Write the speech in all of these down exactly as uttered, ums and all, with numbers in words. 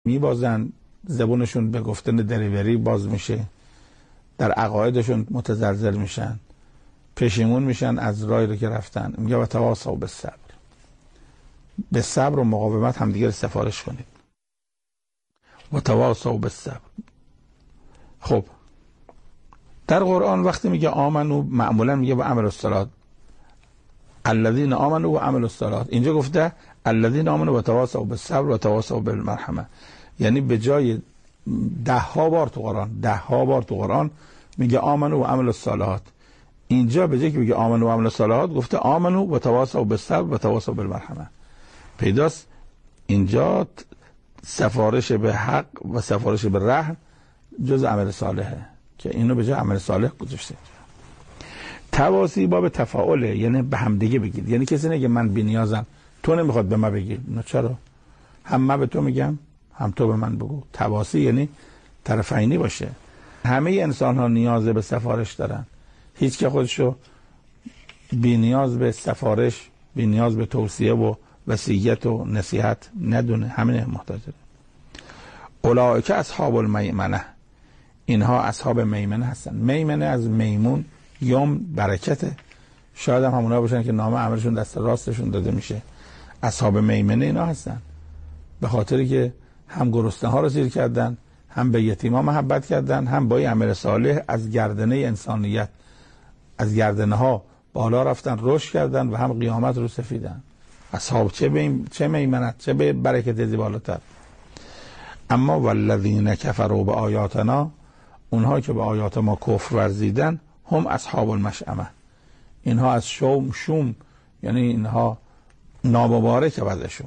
میبازن، زبونشون به گفتن دلیوری باز میشه، در عقایدشون متزلزل میشن، پشیمون میشن از راهی رو که رفتن. میگه و تواصوا بالصبر، به صبر و مقاومت همدیگه رو سفارش کنید. و تواصوا بالصبر. خب در قرآن وقتی میگه آمنو، معمولا میگه و عملوا الصالحات، الذین آمنوا و عملوا الصالحات. اینجا گفته الذین آمنوا و تواصوا بالصبر و تواصوا بالمرحمه. یعنی به جای ده ها بار تو قرآن ده ها بار تو قرآن میگه آمنو و عملوا الصالحات، اینجا به جای که بگه آمنو و عملوا الصالحات گفته آمنو و تواصوا بالصبر و تواصوا بالمرحمه. پیداست اینجا سفارش به حق و سفارش به رحم جز عمل صالحه که اینو به جای عمل صالح گذاشته. تواصی باب تفاعله، یعنی به همدیگه بگید. یعنی کسی نگه من بی‌نیازم تو نمیخواد به من بگی، نه چرا؟ هم من به تو میگم هم تو به من بگو. تواصی یعنی طرفینی باشه. همه انسان ها نیاز به سفارش دارن، هیچ که خودشو بی نیاز به سفارش، بی نیاز به توصیه و وصیت و نصیحت ندونه، همین محتاجه. اولئک اصحاب المیمنه، اینها اصحاب میمنه هستن. میمنه از میمون، یوم برکته، شاید هم همونها باشن که نام عملشون دست راستشون داده میشه. اصحاب میمنه اینا هستن، به خاطری که هم گرسنه ها رو سیر کردن، هم به یتیما محبت کردن، هم با این عمل صالح از گردنه انسانیت، از گردنه ها بالا رفتن، رشد کردن و هم قیامت رو سفیدن. اصحاب چه بیم چه میمنت، چه به برکت بالاتر. اما والذین کفروا به آیاتنا، اونها که به آیات ما کفر ورزیدن، هم اصحاب المشأمه، اینها از شوم شوم، یعنی اینها نامبارک وضعشون،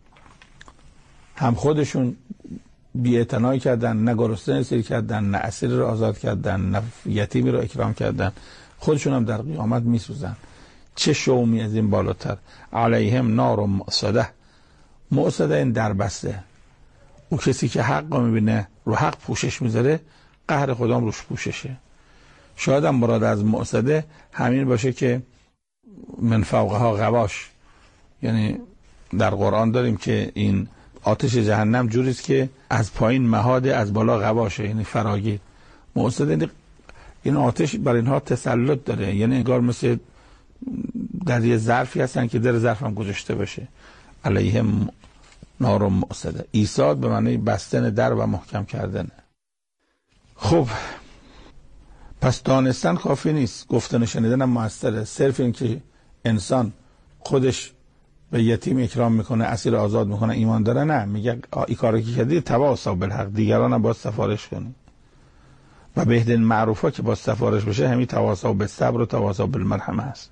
هم خودشون بی‌اعتنایی کردن، نه گرسنه سیر کردن، نه اسیر رو آزاد کردن، نه یتیمی رو اکرام کردن، خودشون هم در قیامت میسوزن. چه شومی از این بالاتر. علیهم نار مؤصده، مؤصده این دربسته. او کسی که حق رو میبینه رو حق پوشش میذاره، قهر خدام روش پوششه. شاید هم مراد از مؤصده همین باشه که من فوقها غواش، یعنی در قرآن داریم که این آتش جهنم جوریست که از پایین مهاده، از بالا غواشه، یعنی فراگیر. مؤصده این آتش بر اینها تسلط داره، یعنی انگار مثل در یه ظرفی هستن که در ظرف هم گذاشته باشه. علیهم نار مؤصده، ایصاد به معنی بستن در و محکم کردن. خب پس دانستن کافی نیست، گفتن و شنیدن هم موثره. صرف این که انسان خودش به یتیم اکرام میکنه، اسیر آزاد میکنه، ایمان داره، نه، میگه این کارو که کردی تواصوا بالحق، دیگران هم باید سفارش کنی. و بهترین معروفا که با سفارش بشه همین تواصوا بالصبر و تواصوا بالمرحمه است.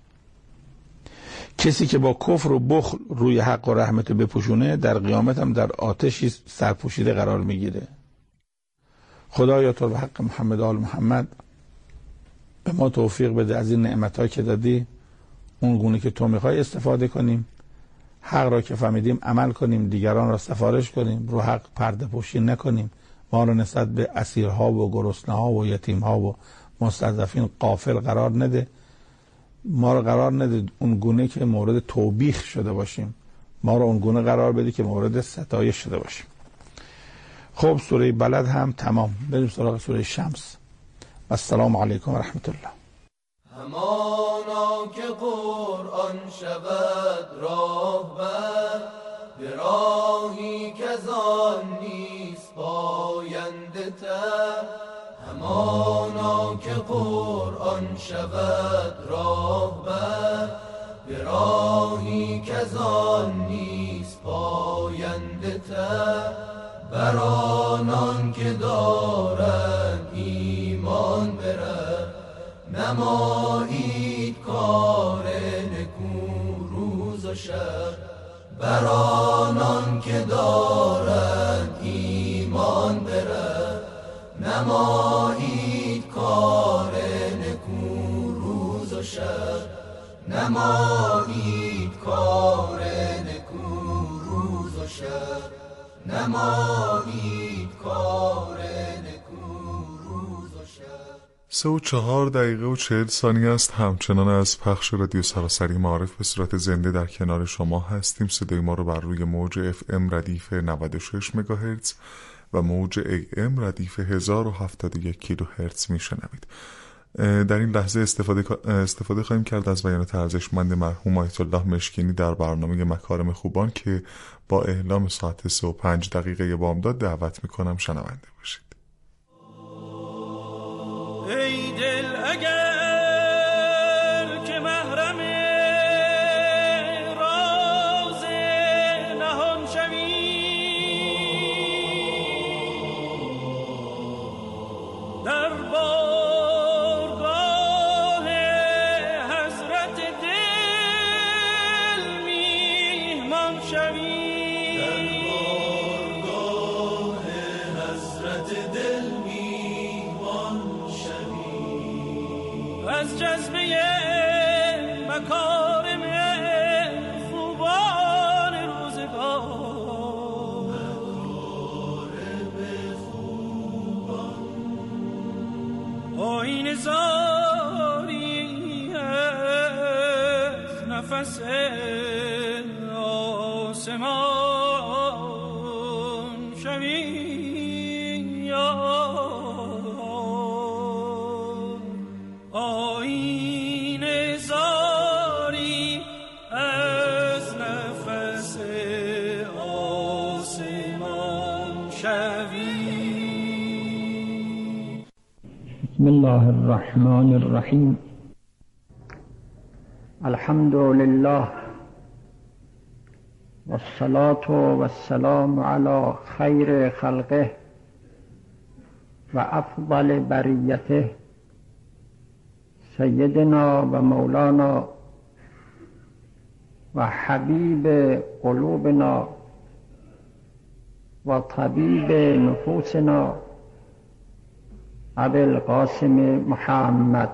کسی که با کفر و بخل روی حق و رحمت بپوشونه، در قیامت هم در آتشی سرپوشیده قرار میگیره. خدایا تو به حق محمد آل محمد به ما توفیق بده از این نعمت‌هایی که دادی، اون گونه که تو میخوای استفاده کنیم، حق را که فهمیدیم عمل کنیم، دیگران را سفارش کنیم، رو حق پرده پوشی نکنیم، ما رو نسبت به اسیرها و گرسنه‌ها و یتیم‌ها و مستضعفین غافل قرار نده، ما رو قرار نده اون گونه که مورد توبیخ شده باشیم، ما رو اون گونه قرار بده که مورد ستایش شده باشیم. خب سوره بلد هم تمام، بریم سراغ سوره شمس. السلام علیکم و رحمت الله. همانا که قرآن شود راهبر، به راهی که زان نیست پاینده تر. همانا که قرآن شود راهبر، به راهی که زان نیست پاینده تر. بر آنان که دارند ایمان برد، نمایید کار نکو روز و شب. بر آنان که دارند ایمان برد، نمایید کار نکو روز و شب. نمایید کار نکو روز و شب. نمایید کار نکو روز و شب. سه و چهار دقیقه و چهل ثانیه است. همچنان از پخش رادیو سراسری معارف به صورت زنده در کنار شما هستیم. صدای ما رو بر روی موج اف ام ردیف نود و شش مگاهرتز و موج ای ام ردیف هزار و هفتاد و یک کیلوهرتز میشنوید. در این لحظه استفاده استفاده خواهیم کرد از بیانات ارزشمند مرحوم آیت الله مشکینی در برنامه مکارم خوبان که با اعلام ساعت سه و پنج دقیقه بامداد دعوت میکنم شنونده باشید. ای دل اگر که محرم راز نهان شوی، در بارگاه حضرت دل میهمان شوی، در بارگاه حضرت دل از جذبه مکارم خوبان روزگار، مکارم خوبان آیین زاری از نفس آسمان شوی، آیین زاری از نفس آسمان شوی. بسم الله الرحمن الرحیم. الحمد لله والصلاة والسلام علی خیر خلقه و افضل بریته سیدنا و مولانا و حبیب قلوبنا و طبیب نفوسنا ابی القاسم محمد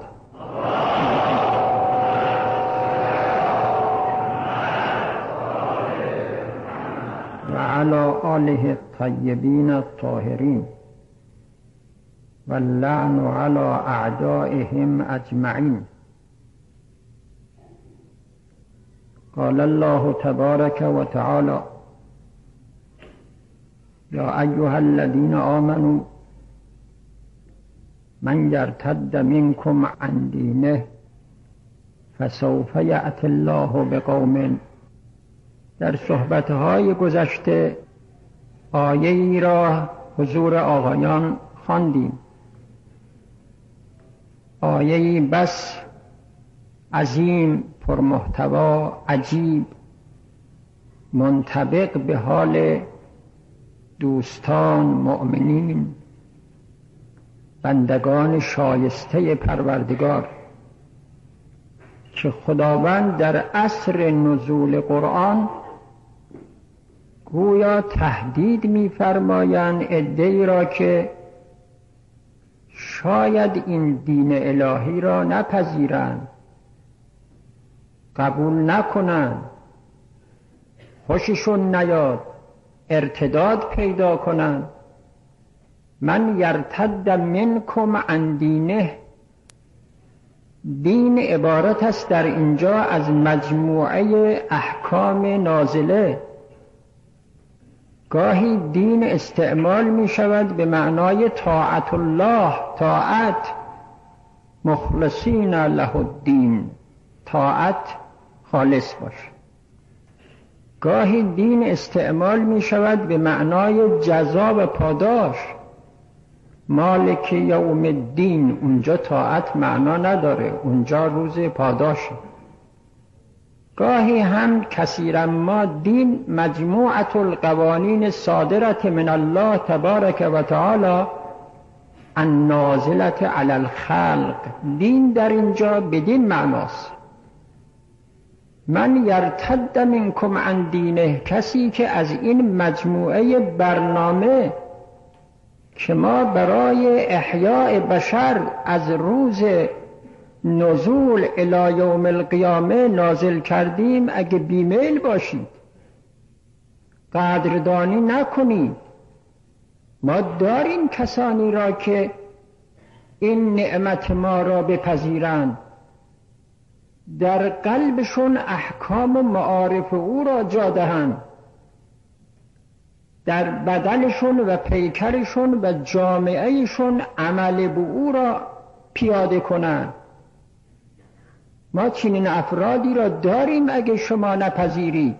و علی آله الطیبین الطاهرین و اللعن علی اعدائهم اجمعین. قال الله تبارک و تعالی یا ایها الذین آمنوا من یرتد منکم عن دینه فسوف یأتی الله بقوم. در صحبتهای گذشته آیه ای را حضور آقایان خواندیم، آیه‌ای بس عظیم، پرمحتوا، عجیب، منطبق به حال دوستان مؤمنین، بندگان شایسته پروردگار، که خداوند در عصر نزول قرآن گویا تهدید می‌فرمایند عده‌ای را که شاید این دین الهی را نپذیرند، قبول نکنند، خوششون نیاد، ارتداد پیدا کنند. من یرتد منکم عن دینه، دین عبارت است در اینجا از مجموعه احکام نازله. گاهی دین استعمال می شود به معنای طاعت الله، طاعت، مخلصین له الدین، طاعت خالص باش. گاهی دین استعمال می شود به معنای جزا و پاداش، مالک یوم الدین. اونجا طاعت معنا نداره، اونجا روز پاداشه. گاهی هم کثیرا ما دین مجموعة القوانین صادرة من الله تبارک و تعالی النازلة علی الخلق. دین در اینجا بدین معناست. من یرتد منکم عن دینه، کسی که از این مجموعه برنامه که ما برای احیاء بشر از روز نزول الی یوم القیامه نازل کردیم، اگه بیمیل باشید، قدردانی نکنید. ما داریم کسانی را که این نعمت ما را بپذیرند، در قلبشون احکام و معارف او را جا دهند، در بدنشون و پیکرشون و جامعهشون عمل به او را پیاده کنند. ما چنین افرادی را داریم اگه شما نپذیرید.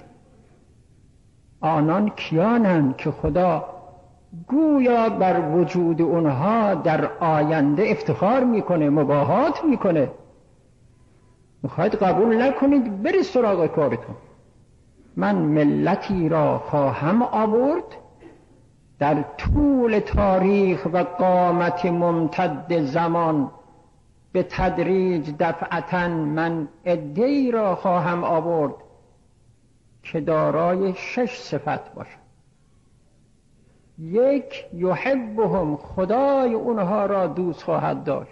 آنان کیانند که خدا گویا بر وجود اونها در آینده افتخار میکنه، مباهات میکنه. میخواید قبول نکنید، برید سراغ کارتون. من ملتی را خواهم آورد در طول تاریخ و قامت ممتد زمان، به تدریج دفعتاً من عده‌ای را خواهم آورد که دارای شش صفت باشد. یک، یحبهم، خدای اونها را دوست خواهد داشت.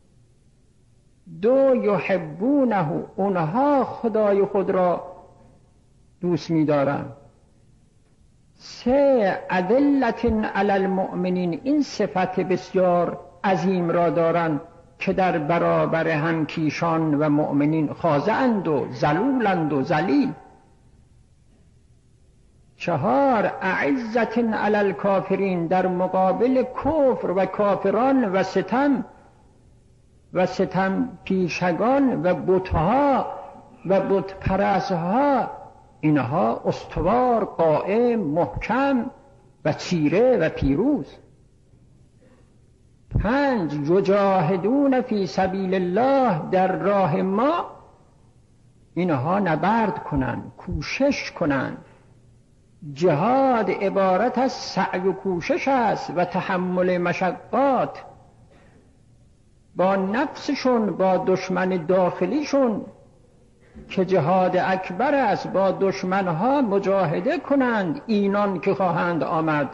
دو، یحبونه، اونها خدای خود را دوست می دارند. سه، اذلة علی المؤمنین، این صفت بسیار عظیم را دارند که در برابر همکیشان و مؤمنین خاضعند و ذلولند و ذلیل. چهار، اعزة علی الکافرین، در مقابل کفر و کافران و ستم و ستم پیشگان و بتها و بت پرستها، اینها استوار، قائم، محکم و چیره و پیروز. پنج، یجاهدون فی سبیل الله، در راه ما اینها نبرد کنند، کوشش کنند. جهاد عبارت از سعی و کوشش است و تحمل مشقات، با نفسشون، با دشمن داخلیشون که جهاد اکبر است، با دشمنها مجاهده کنند، اینان که خواهند آمد.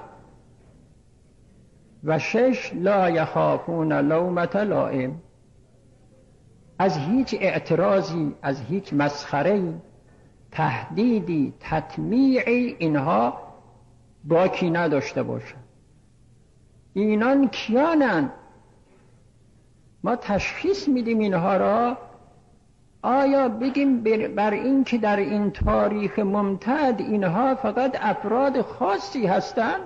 و شش، لا یخافون لومة لائم، از هیچ اعتراضی، از هیچ مسخره‌ای، تهدیدی، تطمیعی اینها باکی نداشته باشند. اینان کیانند؟ ما تشخیص میدیم اینها را. آیا بگیم بر این که در این تاریخ ممتد اینها فقط افراد خاصی هستند،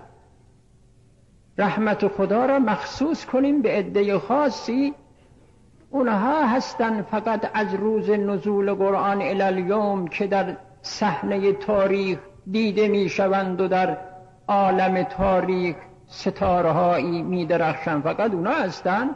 رحمت خدا را مخصوص کنیم به عده خاصی؟ اونها هستند فقط از روز نزول قرآن الی الیوم که در صحنه تاریخ دیده می شوند و در عالم تاریخ ستارهایی می درخشند، فقط اونها هستند؟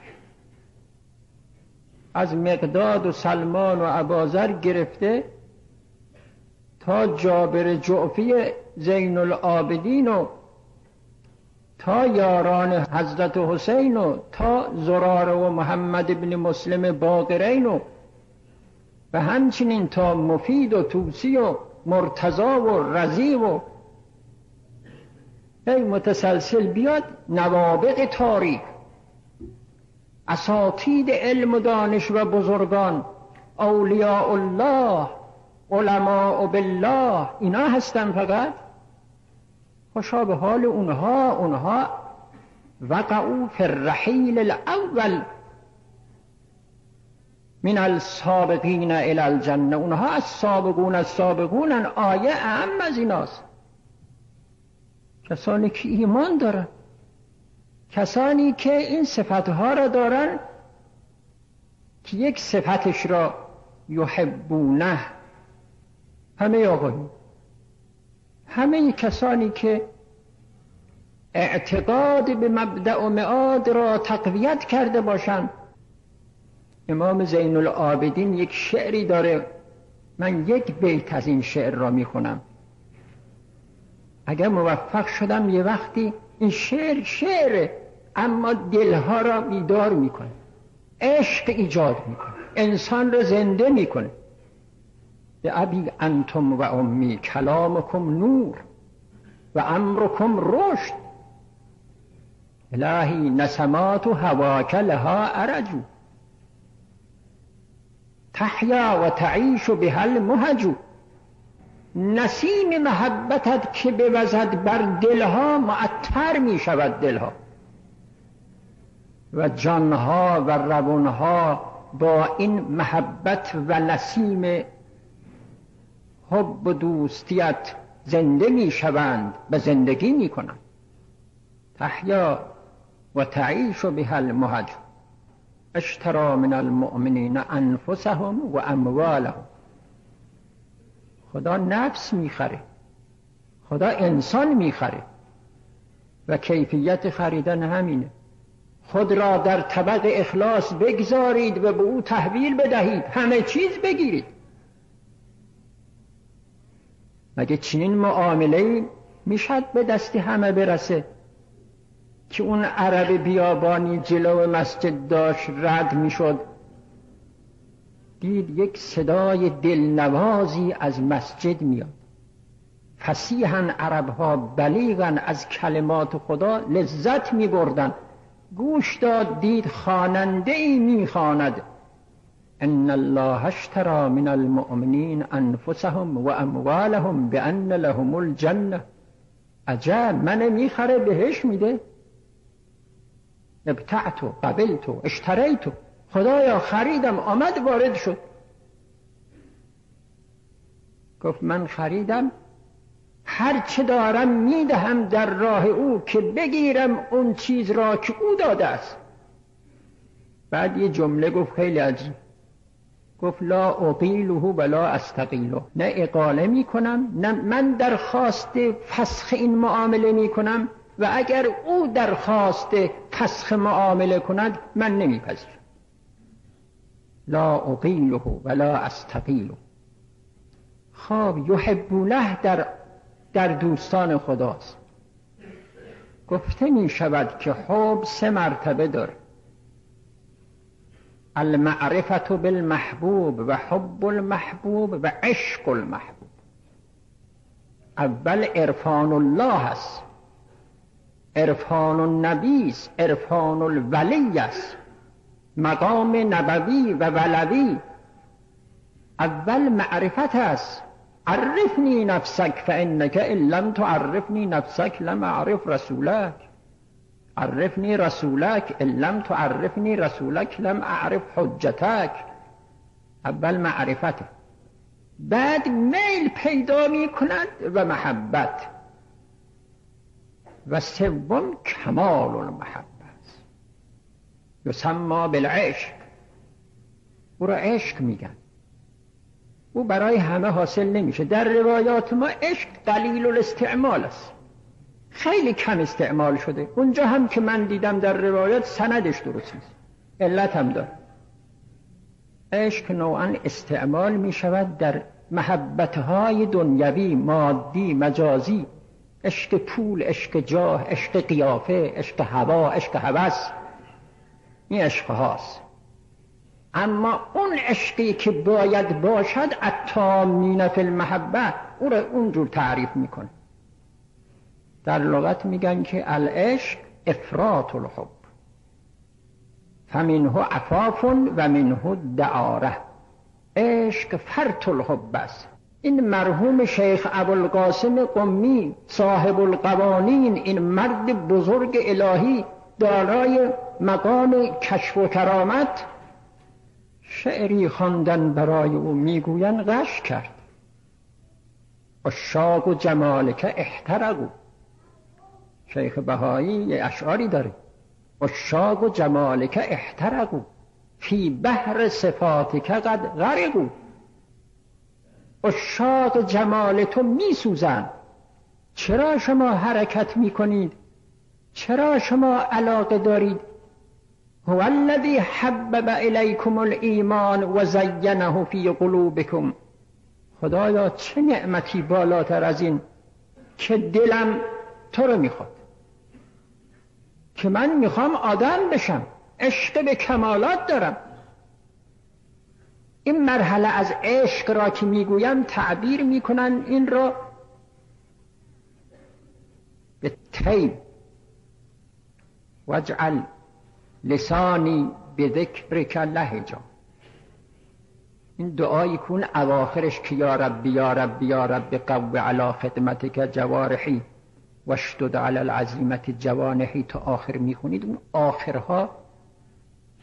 از مقداد و سلمان و ابازر گرفته تا جابر جعفی زین العابدین و تا یاران حضرت حسین و تا زراره و محمد بن مسلم باقرین و و همچنین تا مفید و توسی و مرتضا و رضی و ای متسلسل بیاد نوابغ تاریخ، اساتید علم و دانش و بزرگان، اولیاء الله، علماء بالله، اینا هستن فقط. خوشا به حال اونها، اونها وقعوا فی الرحیل الاول من السابقین الی الجنه، اونها از سابقون از سابقونن. آیه اهم از ایناست. کسانی که ایمان دارن، کسانی که این صفتها را دارن، که یک صفتش را یحبونه، همه آقایون، همه کسانی که اعتقاد به مبدأ و معاد را تقویت کرده باشند. امام زین العابدین یک شعری داره، من یک بیت از این شعر را میخونم. اگر موفق شدم یه وقتی، این شعر شعره اما دلها را بیدار میکنه، عشق ایجاد میکنه، انسان را زنده میکنه. به ابی انتم و امی کلامکم نور و امرکم رشد، الهی نسمات و هواک لها ارجو، تحیا و تعیش بها المهج. نسیم محبتت که بوزد بر دلها، معطر می شود دلها و جانها و روانها با این محبت و نسیم حب و دوستیت زنده می شوند و زندگی می کنند. تحیا و تعیش بها المهج اشترى من المؤمنین انفسهم و اموالهم. خدا نفس میخره، خدا انسان میخره و کیفیت خریدن همینه. خود را در طبق اخلاص بگذارید و به او تحویل بدهید، همه چیز بگیرید. مگه چنین معامله میشد به دستی همه برسه که اون عرب بیابانی جلو مسجد داشت رد میشد، دید یک صدای دلنوازی از مسجد میاد، فصیحاً عربها بلیغاً از کلمات خدا لذت میبردن، گوش داد دید خواننده ای میخواند ان الله اشتری من المؤمنین انفسهم و اموالهم بان لهم الجنه. عجب، من میخره بهش میده. ابتعتو قبلتو اشتریتو، خدایا خریدم، آمد وارد شد. گفت من خریدم، هر چه دارم میدهم در راه او که بگیرم اون چیز را که او داده است. بعد یه جمله گفت خیلی عجیب، گفت لا اقیله ولا استقیله. نه اقاله میکنم نه من درخواست فسخ این معامله میکنم و اگر او درخواست فسخ معامله کند من نمیپذیرم. لا اقیله ولا استقیله. خب یحبونه در در دوستان خداست. گفته می شود که حب سه مرتبه داره: المعرفت بالمحبوب و حب المحبوب و عشق المحبوب. اول عرفان الله است، عرفان النبی است، عرفان الولی است، مقام نبوی و ولوی. اول معرفت است. عرفنی نفسک فانک ان لم تعرفنی نفسک لم اعرف رسولک. عرفنی رسولک ان لم تعرفنی رسولک لم اعرف حجتک. اول معرفت، بعد میل پیدا می کند و محبت، و سوم کمال المحبت یسمى بالعشق. او را عشق میگن. او برای همه حاصل نمیشه. در روایات ما عشق قلیل الاستعمال است، خیلی کم استعمال شده. اونجا هم که من دیدم در روایات سندش درست نیست، علت هم داره. عشق نوعا استعمال می شود در محبتهای دنیوی، مادی، مجازی، عشق پول، عشق جاه، عشق قیافه، عشق هوا، عشق هوس. این عشق هاست. اما اون عشقی که باید باشد التامین فی المحبه، او را اونجور تعریف میکنه. در لغت میگن که العشق افراط الحب فمنه عفاف و منه دعاره. عشق فرط الحب است. این مرحوم شیخ ابوالقاسم قمی صاحب القوانین، این مرد بزرگ الهی دارای مقام کشف و کرامت، شعری خواندن برای او، میگوین غش کرد. عشاق و جمالک احترقوا. شیخ بهایی یه اشعاری داره: عشاق و جمالک احترقوا فی بحر صفاتک قد غرقوا. عشاق جمال تو میسوزن، چرا شما حرکت میکنید؟ چرا شما علاقه دارید؟ هو الذی حبب الیکم الایمان و زینه فی قلوبکم. خدایا چه نعمتی بالاتر از این که دلم تو رو میخواد، که من میخوام آدم بشم، عشق به کمالات دارم. این مرحله از عشق را که میگویم تعبیر میکنن این را به طیب واجعل لسانی به ذکرک لهجا. این دعایی کن اواخرش که یا رب یا رب یا رب قو علی خدمتک جوارحی واشدد علی العزیمت جوانحی تا آخر میخونید. اون آخرها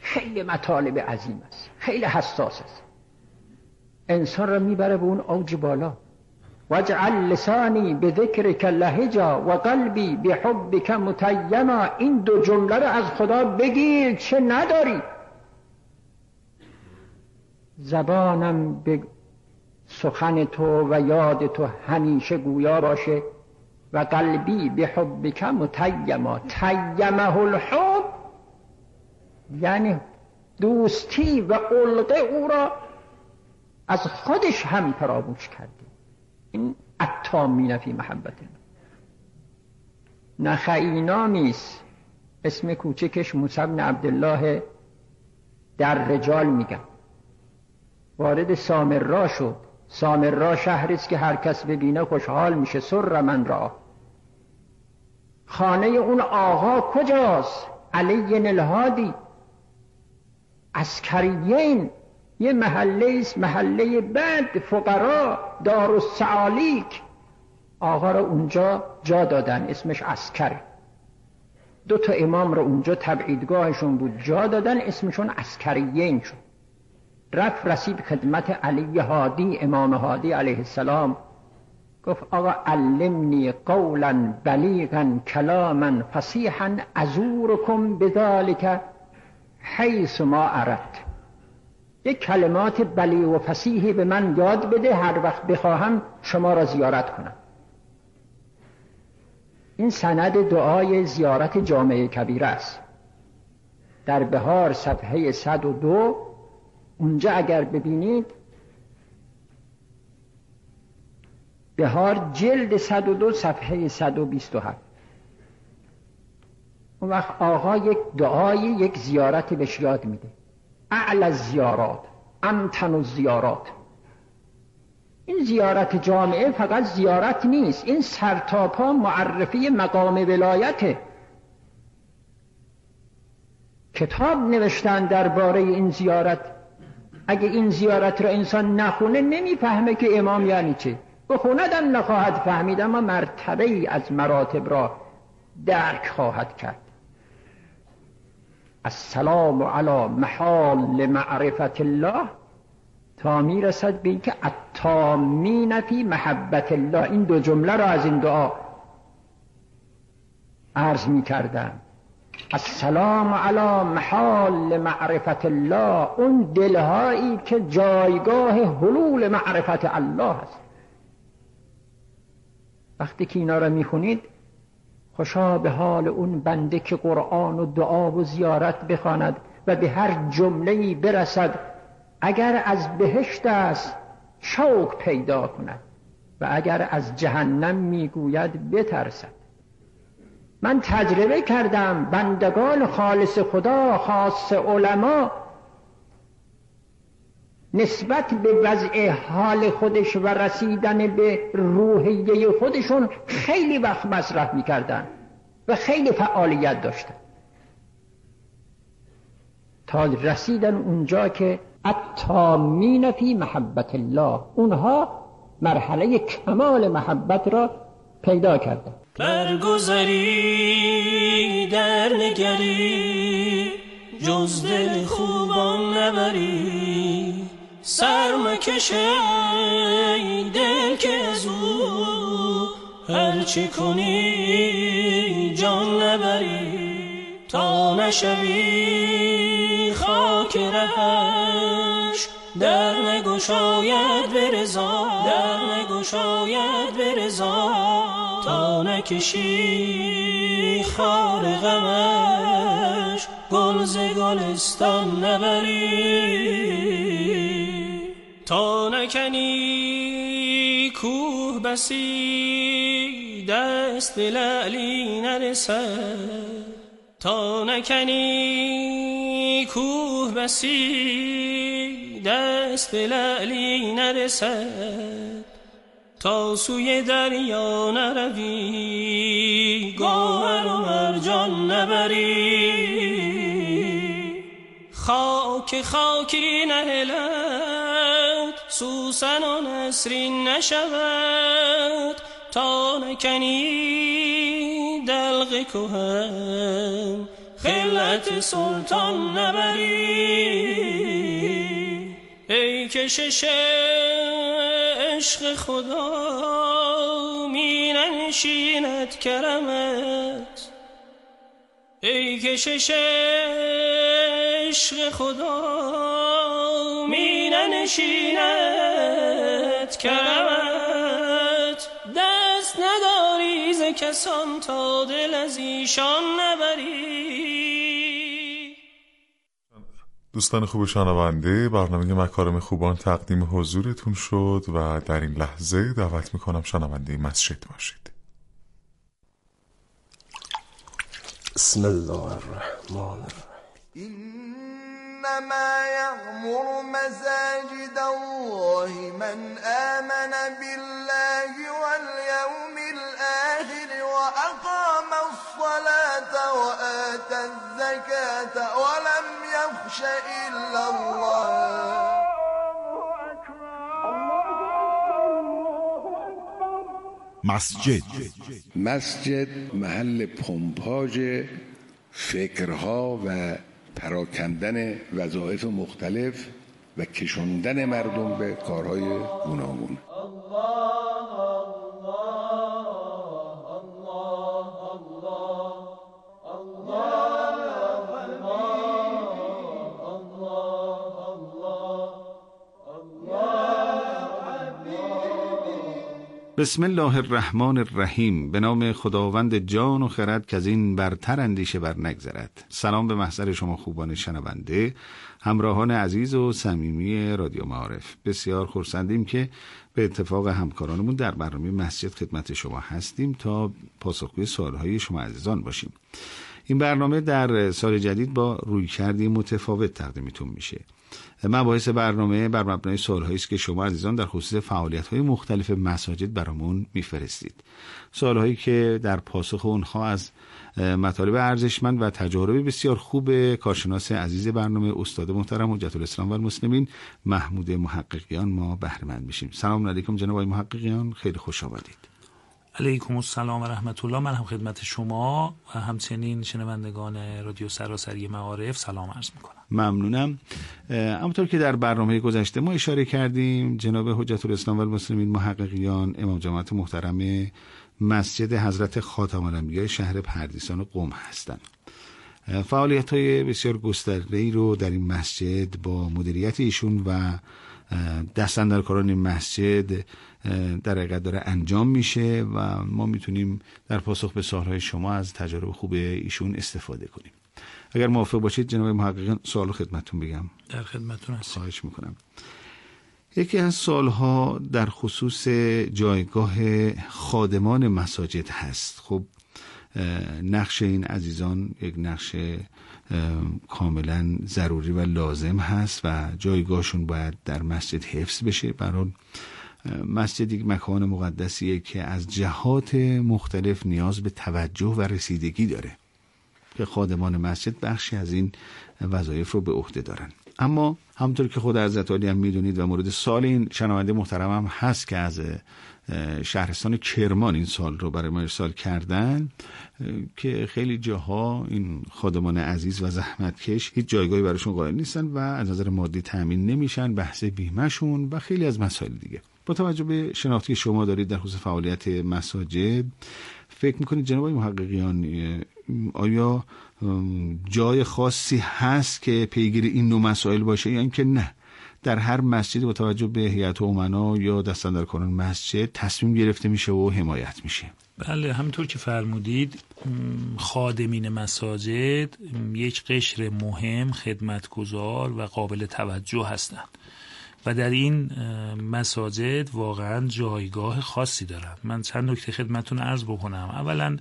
خیلی مطالب عظیم است، خیلی حساس است، انسان را میبره به اون اوج بالا. واجعل لسانی بذکرک لهجا و قلبی بحبک متیما. این دو جمله رو از خدا بگیر چه نداری. زبانم به سخن تو و یاد تو همیشه گویا باشه و قلبی بحبک متیما. تیمه الحب یعنی دوستی و علقه او را از خودش هم فراموش کرده. این التامین فی محبت الله. نخعی نامیست، اسم کوچکش موسی بن عبدالله در رجال میگن. وارد سامرا شد. سامرا شهری است که هر کس ببینه خوشحال میشه. سر من را. خانه اون آقا کجاست؟ علی الهادی. عسکریین، یه محله است، محله بد، فقرا، دارالسعالیک. آقا را اونجا جا دادن، اسمش عسکر. دو تا امام را اونجا تبعیدگاهشون بود، جا دادن، اسمشون عسکریین شد. رفت رسید خدمت علی هادی، امام هادی علیه السلام. گفت آقا علمنی قولا بلیغا کلاما فصیحا ازورکم بذالک حیث ما اردت. یک کلمات بلیغ و فصیحی به من یاد بده، هر وقت بخواهم شما را زیارت کنم. این سند دعای زیارت جامع کبیره است. در بهار صفحه صد و دو اونجا اگر ببینید، بهار جلد صد و دو صفحه صد و بیست و هفت. اون وقت آقا یک دعای یک زیارت بهش یاد میده. اعلی الزیارات، امتن الزیارات. این زیارت جامعه فقط زیارت نیست، این سرتاپا معرفی مقام ولایته. کتاب نوشتن درباره این زیارت. اگه این زیارت را انسان نخونه نمیفهمه که امام یعنی چه. بخوندم نخواهد فهمید، اما مرتبه ای از مراتب را درک خواهد کرد. السلام علی محال معرفت الله، تا میرسد به اینکه التامین فی محبت الله. این دو جمله را از این دعا عرض می کردم. السلام علی محال معرفت الله، اون دلهایی که جایگاه حلول معرفت الله است. وقتی که اینا را میخونید خوشا به حال اون بنده که قرآن و دعا و زیارت بخواند و به هر جمله‌ای برسد، اگر از بهشت است شوق پیدا کند و اگر از جهنم میگوید بترسد. من تجربه کردم، بندگان خالص خدا، خاص علما، نسبت به وضع حال خودش و رسیدن به روحیه خودشون خیلی وقت مصرف میکردن و خیلی فعالیت داشتن تا رسیدن اونجا که التامین فی محبت الله، اونها مرحله کمال محبت را پیدا کردن. برگذری در نگری جز دل خوبان نبری، سر مکشه دل که از او هرچی کنی جان نبری، تا نشوی خاک رهش در نگشاید برزا، در نگشاید برزا، تا نکشی خار غمش گل ز گلستان نبری، تا نکنی کوه بسی دست به لعلی نرسد، تا نکنی کوه بسی دست به لعلی نرسد، تا سوی دریا نروی گوهر و مرجان نبری، خاک خاکی نهلد سوسن و نسرین نشود، تا نکنی دل خلق کهن خلت سلطان نبری. ای کشش عشق خدا می ننشیند کرمت، ای کشش عشق خدا می ننشیند کرمت. دست نداری ز کسان تا دل از ایشان نبری. دوستان خوب شنونده، برنامه مکارم خوبان تقدیم حضورتون شد و در این لحظه دعوت میکنم شنونده مسجد باشید. بسم الله الرحمن الرحیم. إنما يعمر مساجد الله من آمن بالله واليوم الآخر وأقام الصلاة وآتى الزكاة ولم يخش إلا الله. مسجد مسجد محل پمپاژ فکرها و پراکندن وظایف مختلف و کشوندن مردم به کارهای گوناگون. بسم الله الرحمن الرحیم. به نام خداوند جان و خرد که از این برتر اندیشه بر نگذرد. سلام به محضر شما خوبان شنونده، همراهان عزیز و صمیمی رادیو معارف. بسیار خرسندیم که به اتفاق همکارانمون در برنامه مسجد خدمت شما هستیم تا پاسخگوی سوالهای شما عزیزان باشیم. این برنامه در سال جدید با رویکردی متفاوت تقدیمتون میشه. مباحث برنامه بر مبنای سوالهایی است که شما عزیزان در خصوص فعالیت‌های مختلف مساجد برامون میفرستید. سوالهایی که در پاسخ اونها از مطالب ارزشمند و تجارب بسیار خوب کارشناس عزیز برنامه استاد محترم حجت الاسلام و المسلمین محمود محققیان ما بهره مند میشیم. سلام علیکم جناب آقای محققیان، خیلی خوش آمدید. علیکم السلام و رحمت الله. من هم خدمت شما و همچنین شنوندگان رادیو سراسری معارف سلام عرض میکنم. ممنونم. همونطور که در برنامه گذشته ما اشاره کردیم، جناب حجت الاسلام و المسلمین محققیان امام جماعت محترم مسجد حضرت خاتم الانبیاء شهر پردیسان و قم هستند. فعالیت‌های بسیار گسترده‌ای رو در این مسجد با مدیریت ایشون و دستاندرکاران مسجد در حقیقت داره انجام میشه و ما میتونیم در پاسخ به سوالهای شما از تجارب خوب ایشون استفاده کنیم. اگر موافق باشید جناب محققان سوال خدمتتون بگم. در خدمتتون هستم. خواهش میکنم. یکی از سوالها در خصوص جایگاه خادمان مساجد هست. خب نقش این عزیزان یک نقش کاملا ضروری و لازم هست و جایگاهشون باید در مسجد حفظ بشه. برای مسجد یک مکان مقدسیه که از جهات مختلف نیاز به توجه و رسیدگی داره که خادمان مسجد بخشی از این وظایف رو به عهده دارن. اما همونطور که خود حضرت عالی هم میدونید و مورد سال این شنونده محترم هم هست که از شهرستان کرمان این سال رو برای ما ارسال کردن که خیلی جاها این خادمان عزیز و زحمتکش هیچ جایگاهی براشون قائل نیستن و از نظر مادی تأمین نمیشن، بحث بیمهشون و خیلی از مسائل دیگه. با توجه به شناختی که شما دارید در خصوص فعالیت مساجد، فکر میکنید جناب محققیان آیا جای خاصی هست که پیگیر این نوع مسائل باشه یا اینکه نه در هر مسجدی با توجه به هیئت امنا یا دستاندرکاران مسجد تصمیم گرفته میشه و حمایت میشه؟ بله، همونطور که فرمودید خادمین مساجد یک قشر مهم، خدمتگزار و قابل توجه هستند و در این مساجد واقعا جایگاه خاصی دارند. من چند نکته خدمتتون عرض بکنم. اولا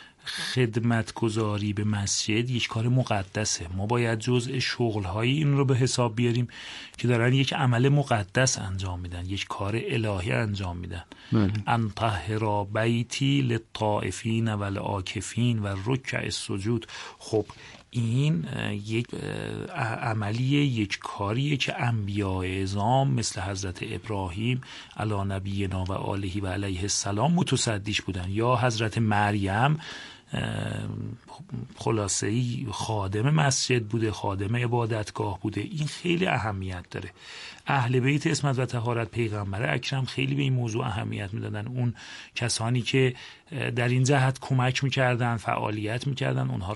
خدمتگزاری به مسجد یک کار مقدسه. ما باید جزء شغل‌های این رو به حساب بیاریم که دارن یک عمل مقدس انجام میدن، یک کار الهی انجام میدن. ان طهر بیتی للطائفین والعاکفین و رکع السجود. خب این یک عملیه، یک کاریه که انبیاء اعظام مثل حضرت ابراهیم علی نبینا و آله و علیه السلام متصدیش بودن، یا حضرت مریم خلاصه‌ای خادم مسجد بوده، خادم عبادتگاه بوده. این خیلی اهمیت داره. اهل بیت عصمت و طهارت پیغمبر اکرم خیلی به این موضوع اهمیت میدادن. اون کسانی که در این جهت کمک میکردن، فعالیت میکردن، اونها